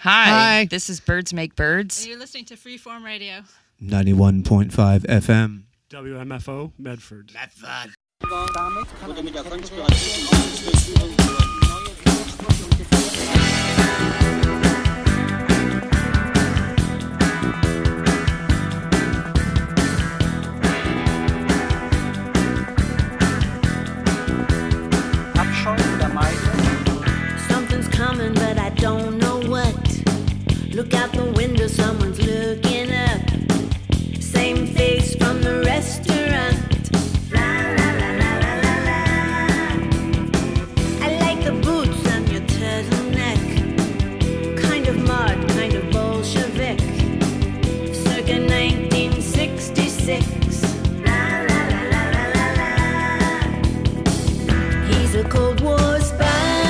Hi. This is Birds Make Birds. And you're listening to Freeform Radio. 91.5 FM. WMFO, Medford. Something's coming, but I don't know what. Look out the window, someone's looking up. Same face from the restaurant. La la la la la la la. I like the boots on your turtleneck. Kind of mod, kind of Bolshevik. Circa 1966. La la la la la la la. He's a Cold War spy.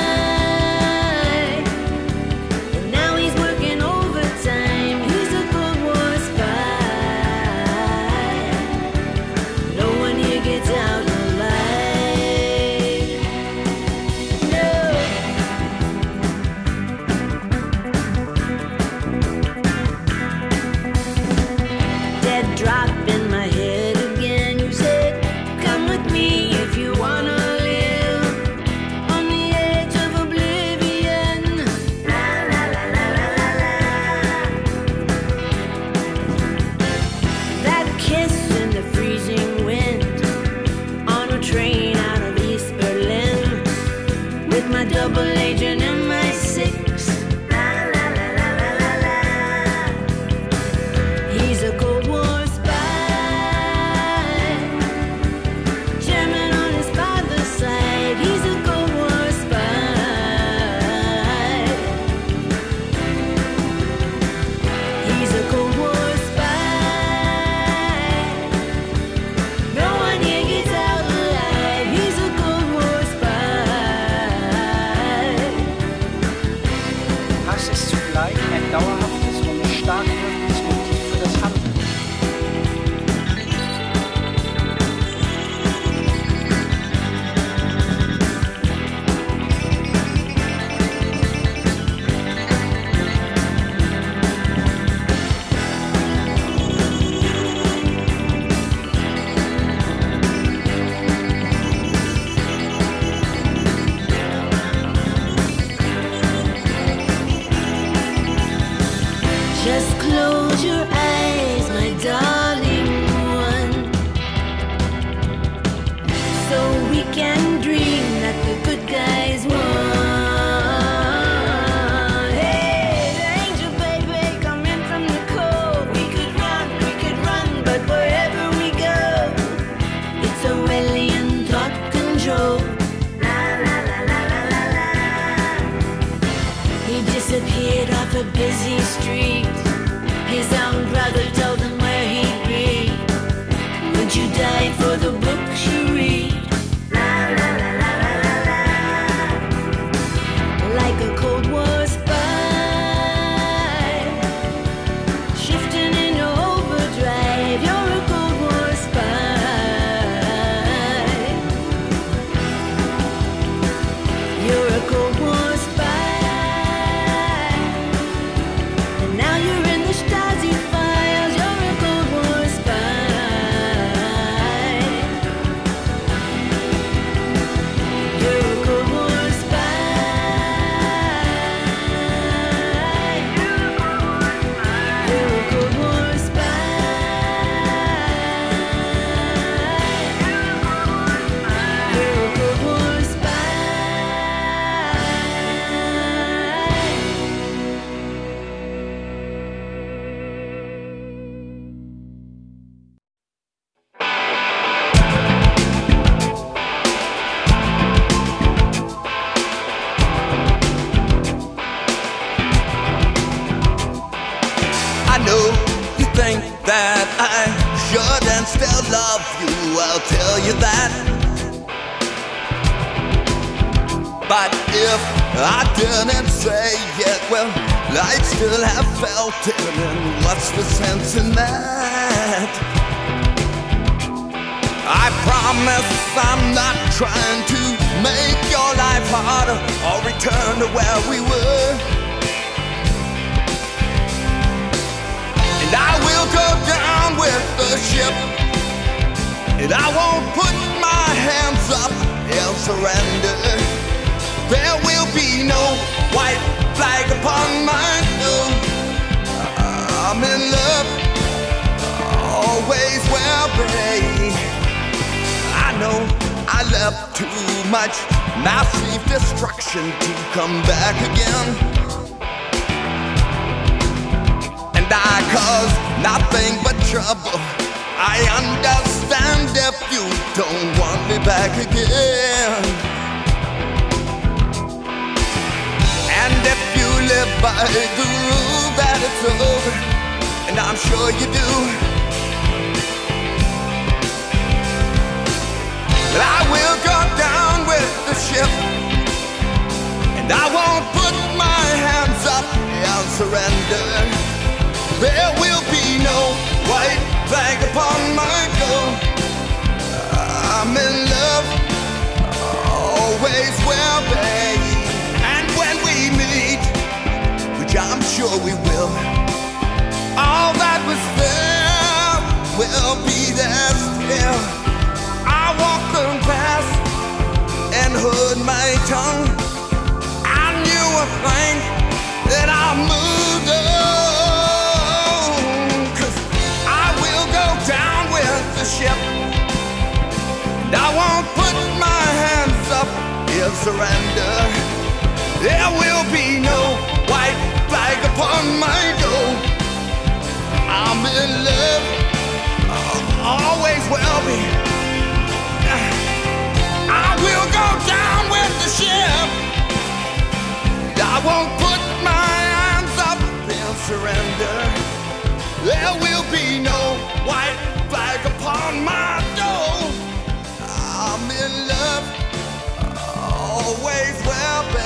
What's the sense in that? I promise I'm not trying to make your life harder or return to where we were. ship, and I won't put my hands up and surrender. There will be no white flag upon my door. I'm in love, always will be. I know I left too much massive destruction to come back again, and I caused nothing but trouble. I understand if you don't want me back again, and if you live by the rule that it's over, and I'm sure you do, but I will go down with the ship, and I won't put my hands up and surrender. There will be no white flag upon my door. I'm in love, always will be. And when we meet, which I'm sure we will, all that was there will be there still. I walk the path and hold my tongue. I knew a thing that I moved on, 'cause I will go down with the ship, and I won't put my hands up in surrender. There will be no white flag upon my door. I'm in love, always will be. I will go down with the ship, I won't put my hands up and surrender. There will be no white flag upon my door. I'm in love, always will be.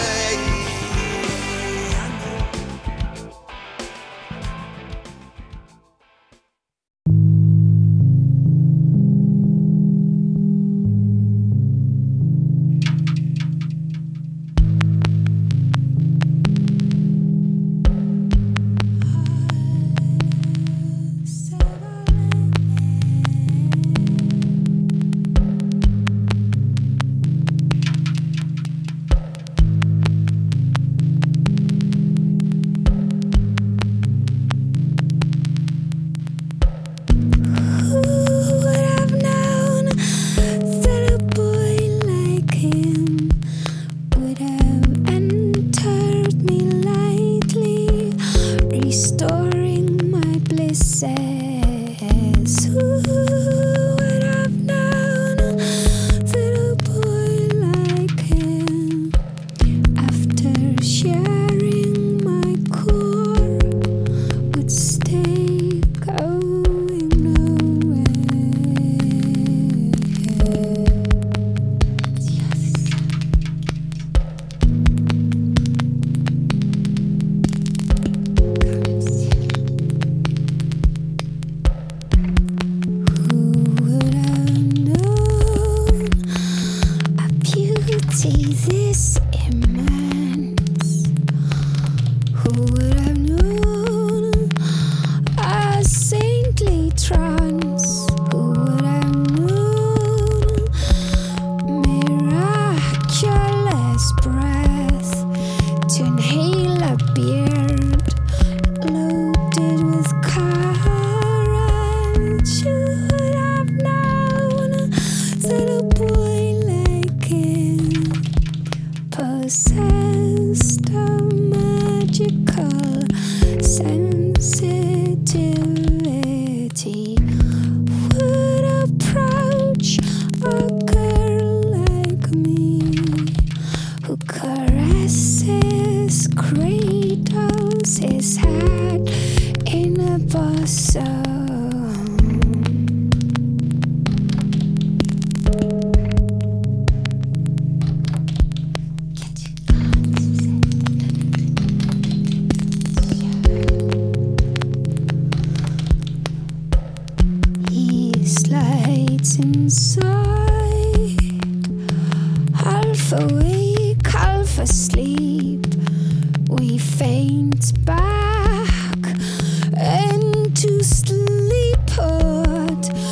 Back into sleep pod.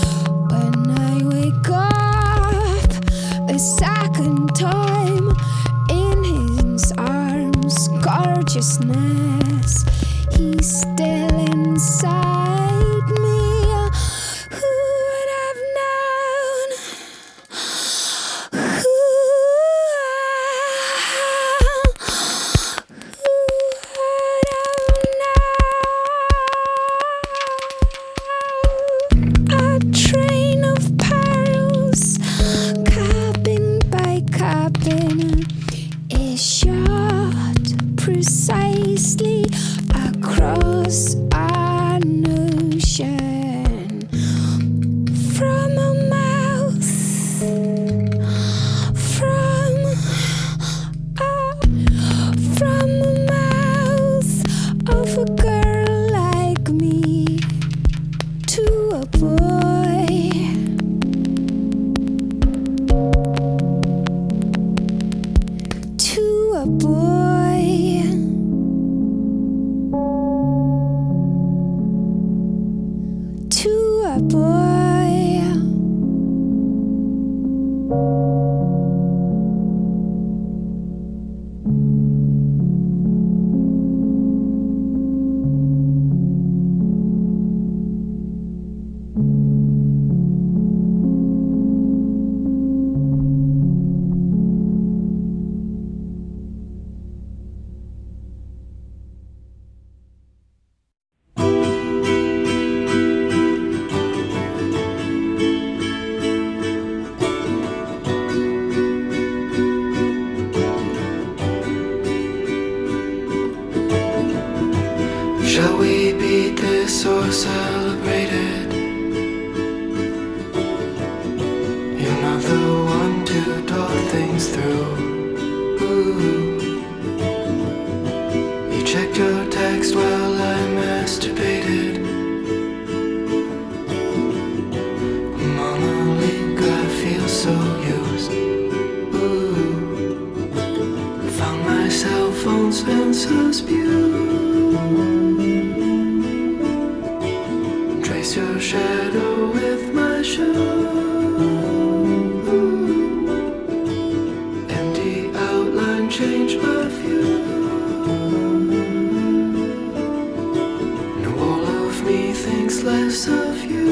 consciousness. He's still inside me. Who would have known? Who would have known? A train of perils, cabin by cabin, is shot precisely across an ocean from a mouth, from a mouth of a girl like me to a boy. To a boy. To a boy. Shall we beat this or celebrate it? You're not the one to talk things through. Ooh. You checked your text while I masturbated. Monolink, I feel so used. Ooh. Found myself on Spencer's Pew. Trace your shadow with my shoe. Empty outline, change my view. No, all of me thinks less of you.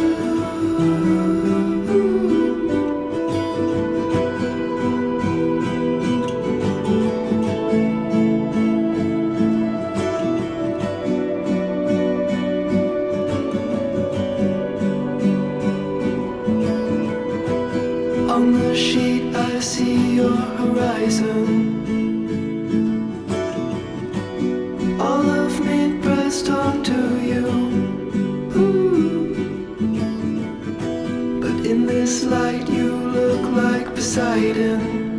On the sheet I see your horizon. All of me pressed onto you. Ooh. But in this light you look like Poseidon.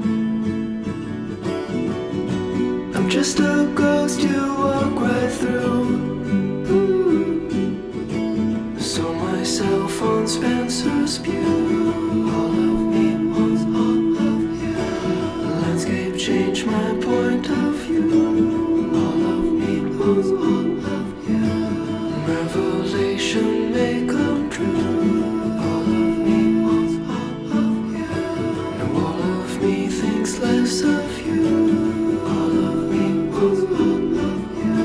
I'm just a ghost you walk right through. Ooh. Saw myself on Spencer's Pew. All of me wants all of you. The landscape changed my point of view. All of me wants all of you. Revelation may come true. All of me wants all of you. No, all of me thinks less of you. All of me wants all of you.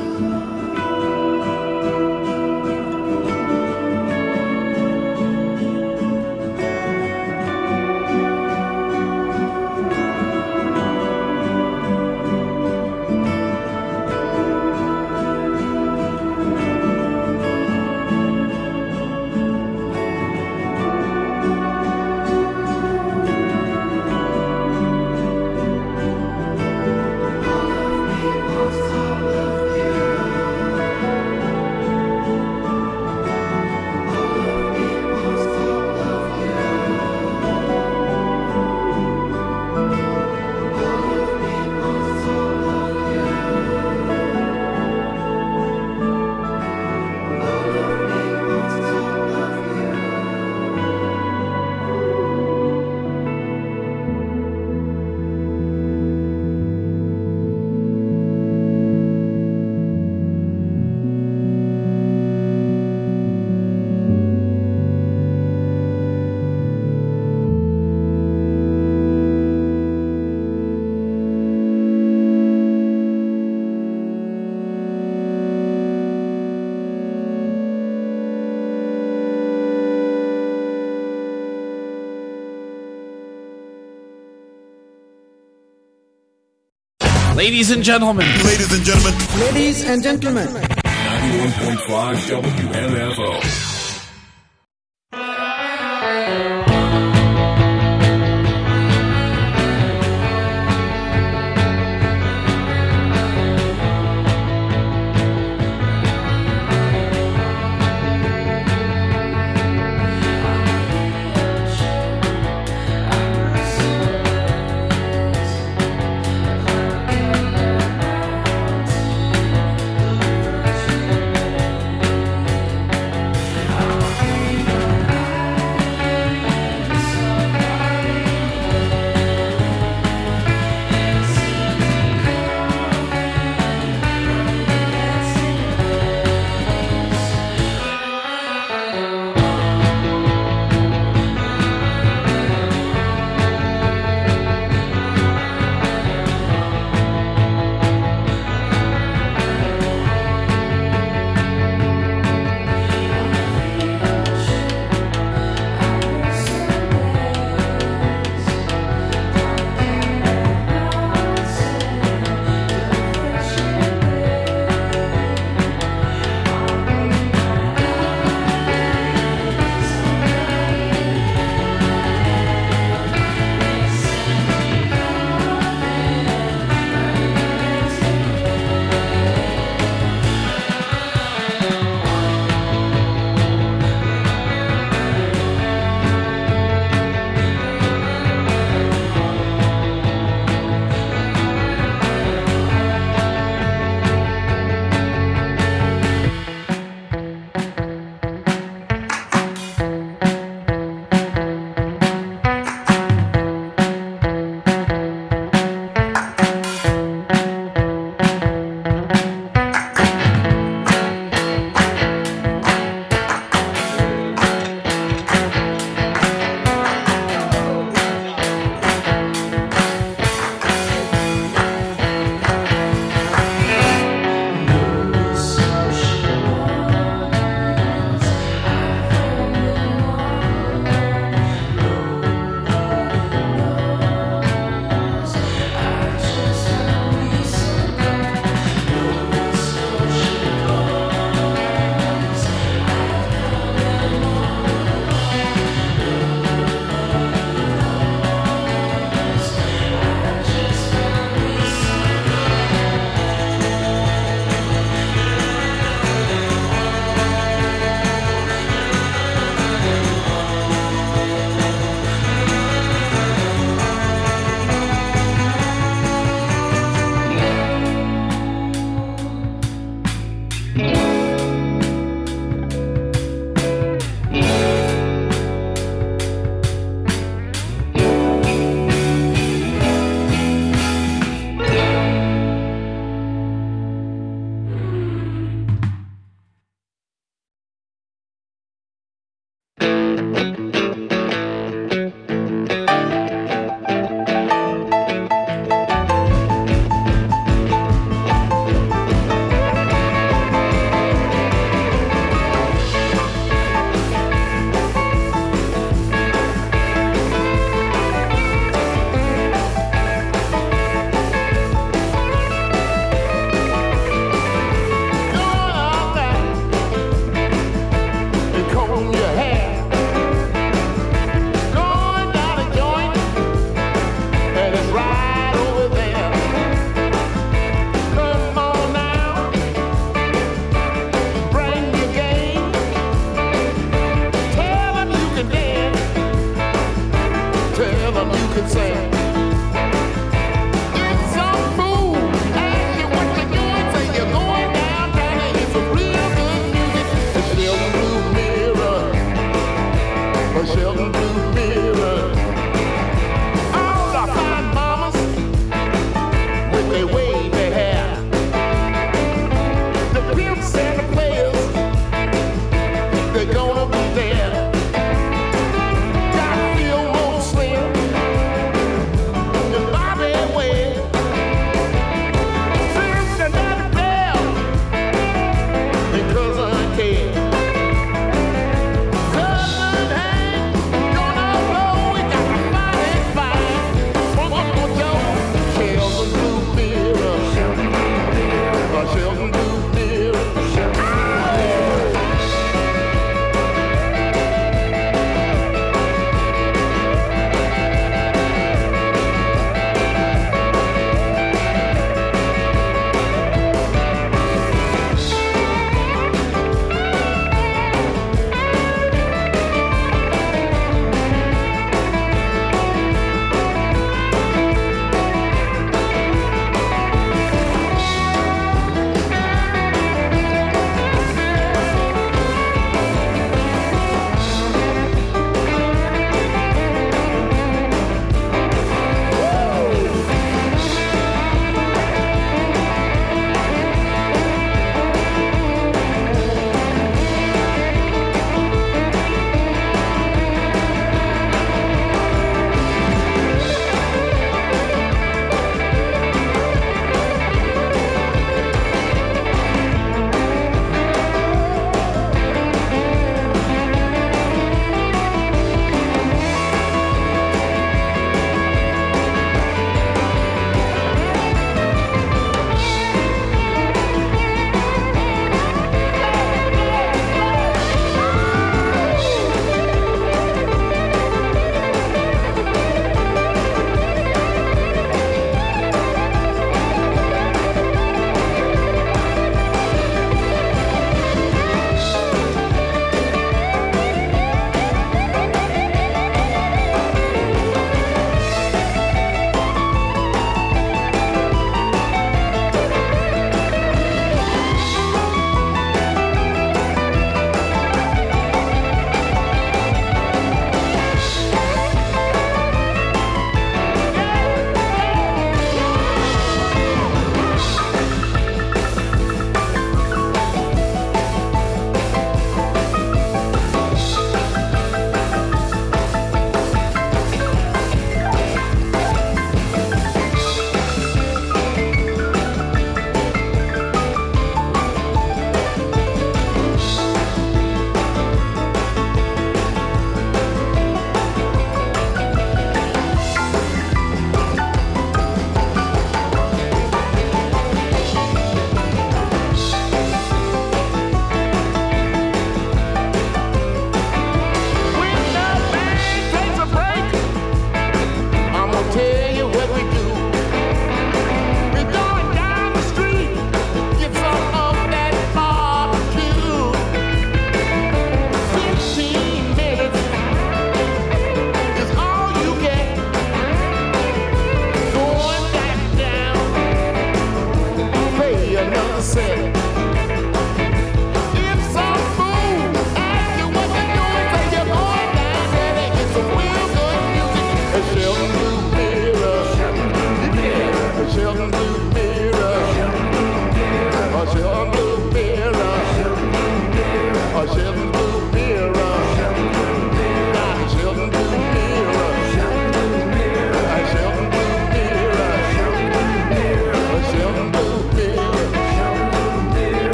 Ladies and gentlemen. Ladies and gentlemen. Ladies and gentlemen. 91.5 WMFO.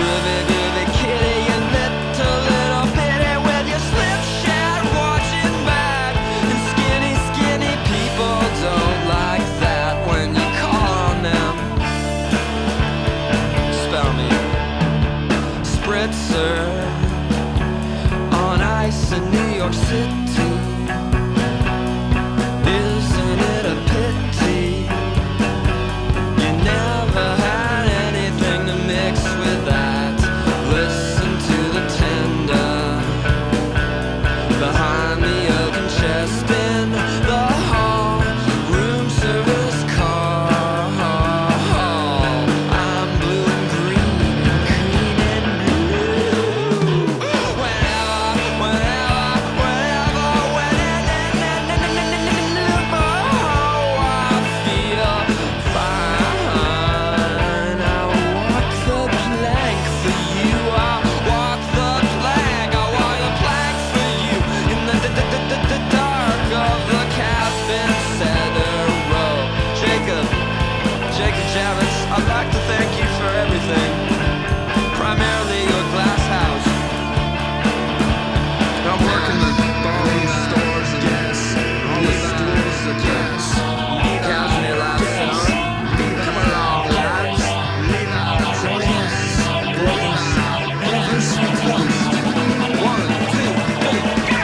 Groovy, groovy kitty, you little bitty with your slipshod watching back. And skinny, skinny people don't like that when you call on them. Spell me Spritzer on ice in New York City. Isn't it a pity you never had anything to mix with that? Listen to the tender behind the oaken chest in the hall, room service call. I'm blue and green and green and blue. Whenever I feel fine, I walk the plank for you. I walk the plank, I walk the plank for you. In the dark of the cabin cedar row. Jacob Javits, I'd like to thank you for everything. Primarily your glass house. I work in the bone stores and all the stools are gas. Cows in your last summer. Come along, lads. One, two, three, go!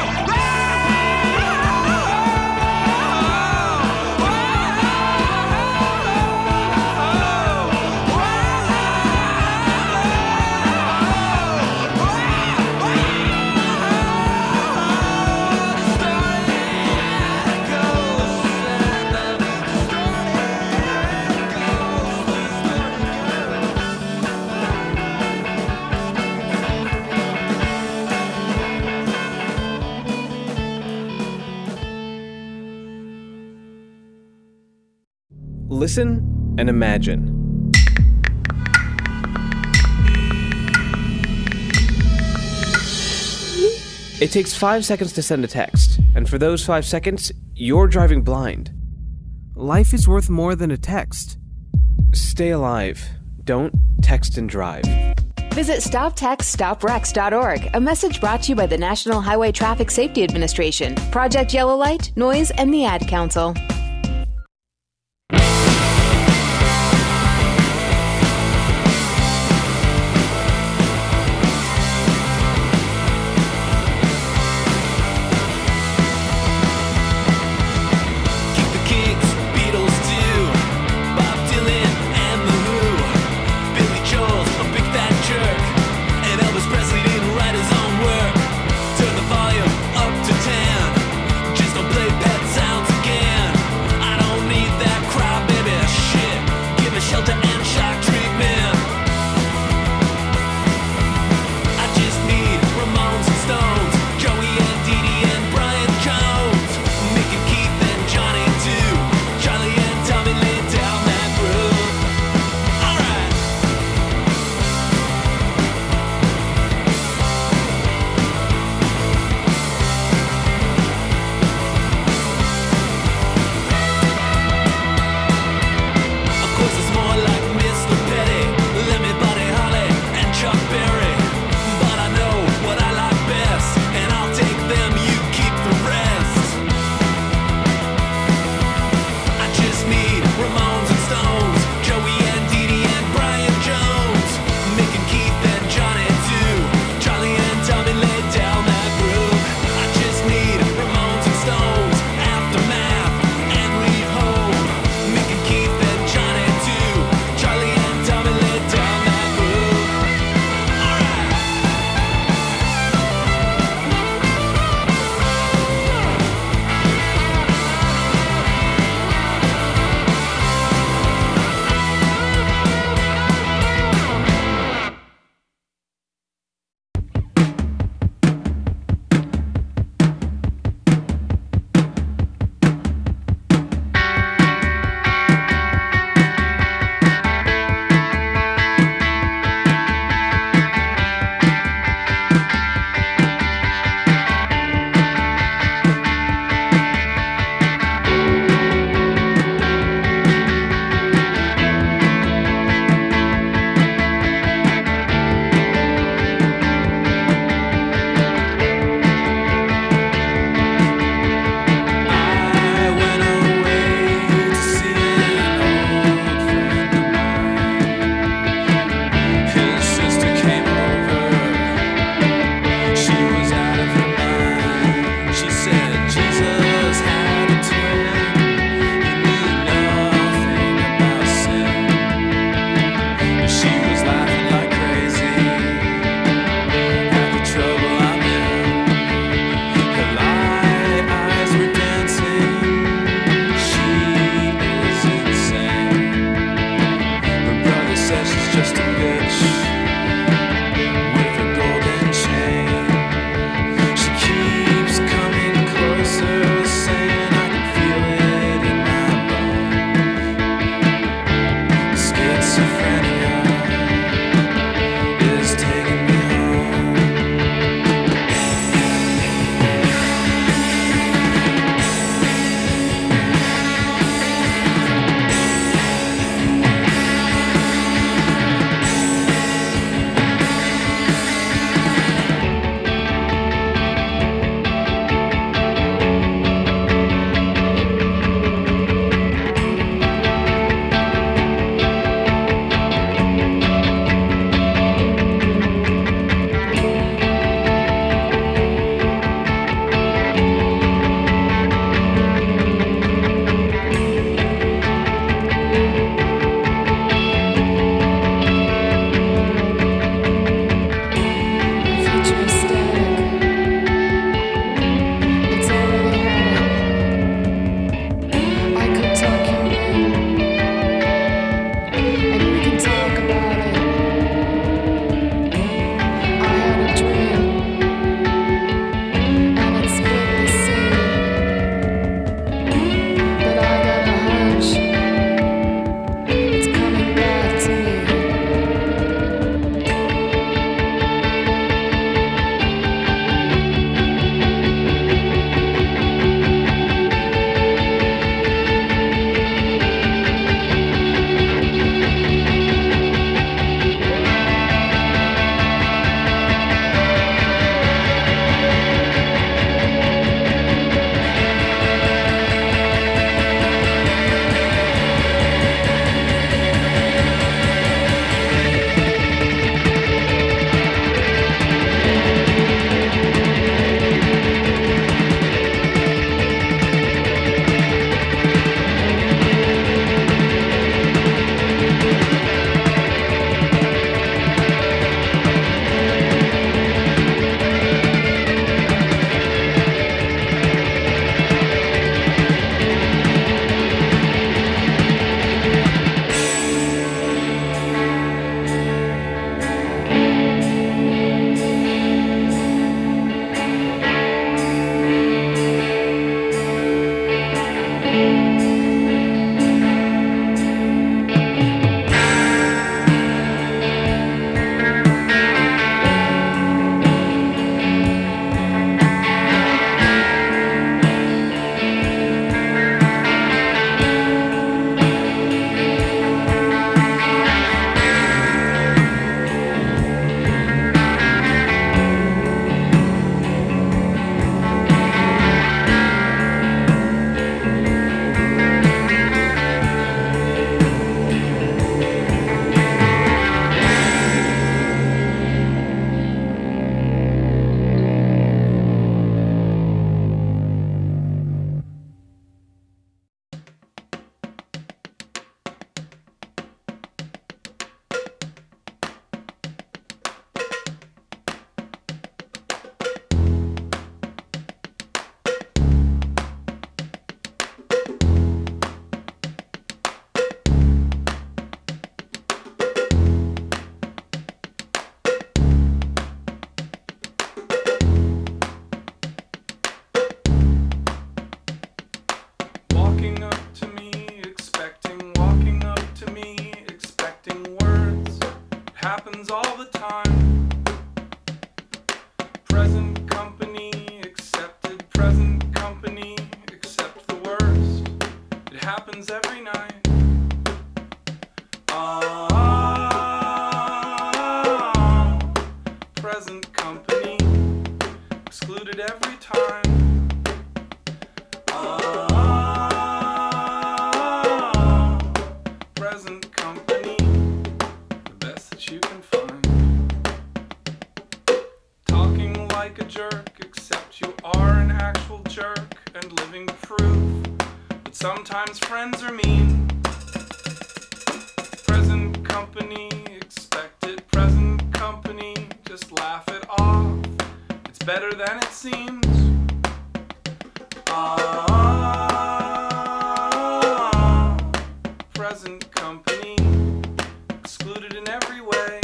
Listen and imagine. It takes 5 seconds to send a text, and for those 5 seconds, you're driving blind. Life is worth more than a text. Stay alive. Don't text and drive. Visit StopTextStopWrecks.org, a message brought to you by the National Highway Traffic Safety Administration, Project Yellow Light, Noise, and the Ad Council. Turn the volume up to 10. Just don't play pet sounds again. happens all the time. Present company accepted, present company accept the worst. It happens every night. Present company excluded every time. Present company, the best that you can find. Talking like a jerk, except you are an actual jerk and living proof that sometimes friends are mean. Present company expected, present company just laugh it off. It's better than it seems. Present company excluded in every way.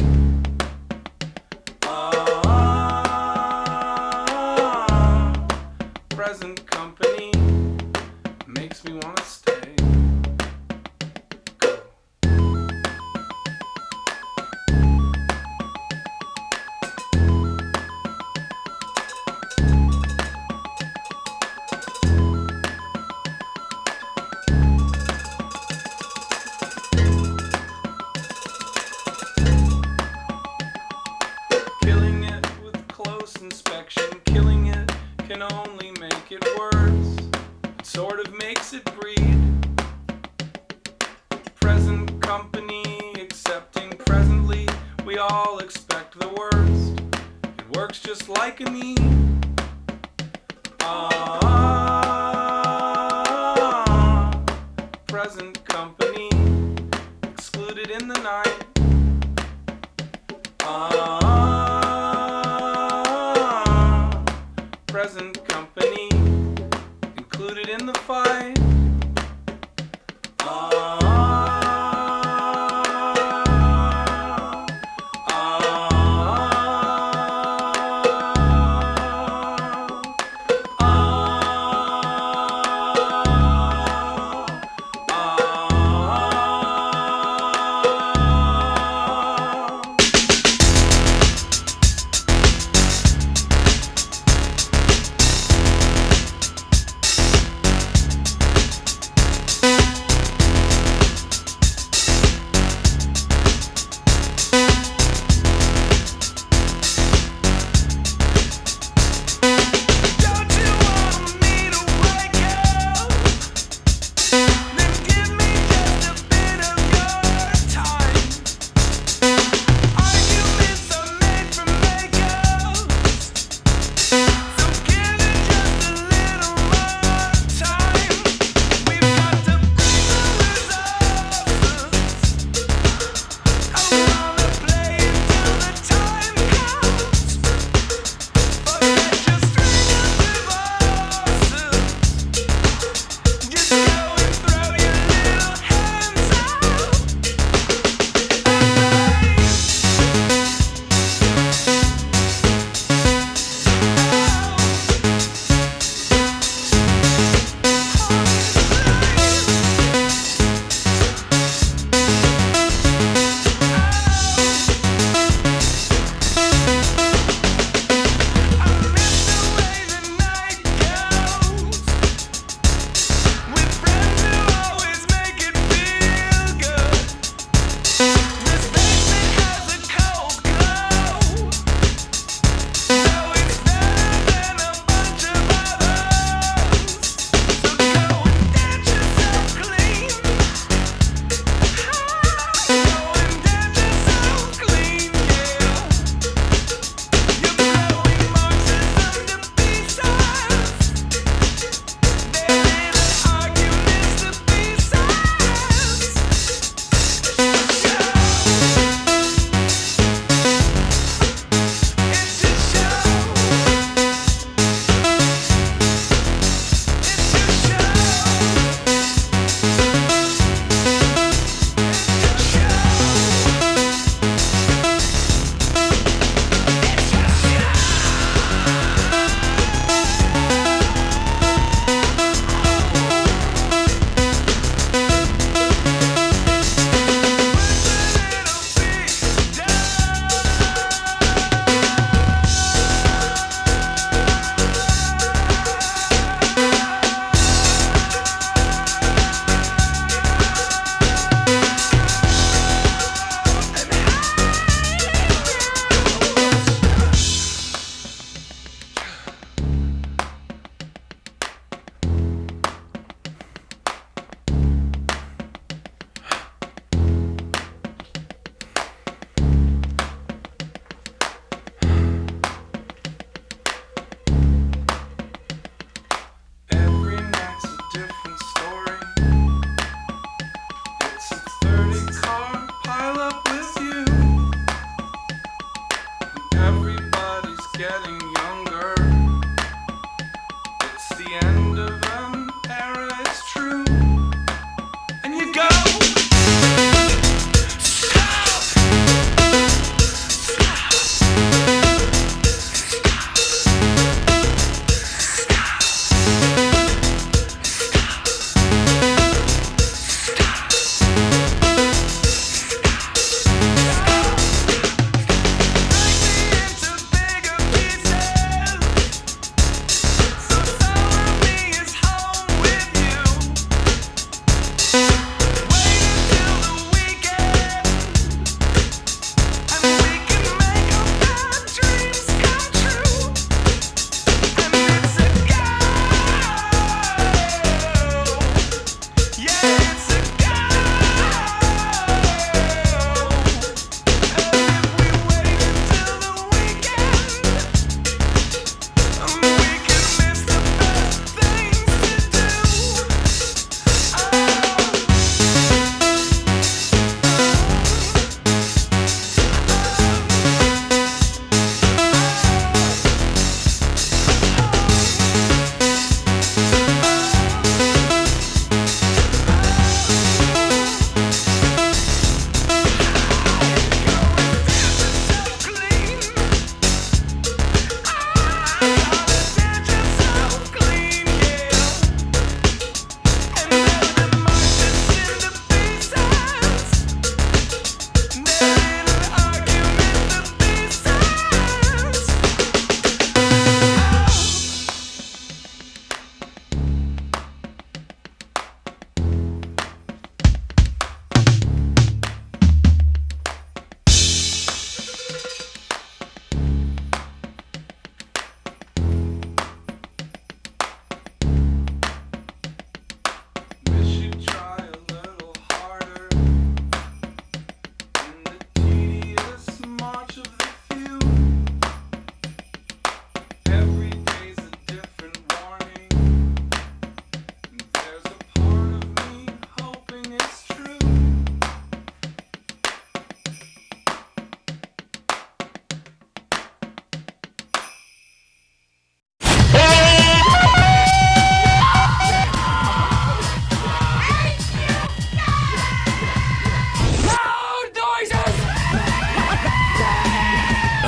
Present company makes me want to stay. Killing it with close inspection, killing it can only make it worse. It sort of makes it breed. Present company accepting presently, we all expect the worst. It works just like a need. Present company excluded in the night. Present company included in the fight.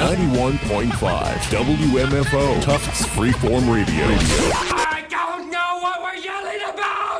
91.5 WMFO, Tufts Freeform Radio. I don't know what we're yelling about!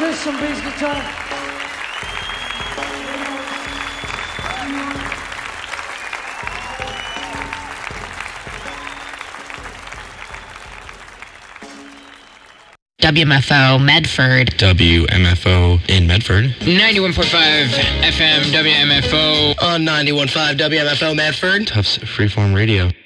Chris on bass guitar. WMFO Medford. WMFO in Medford. 91.5 FM WMFO. On 91.5 WMFO Medford. Tufts Freeform Radio.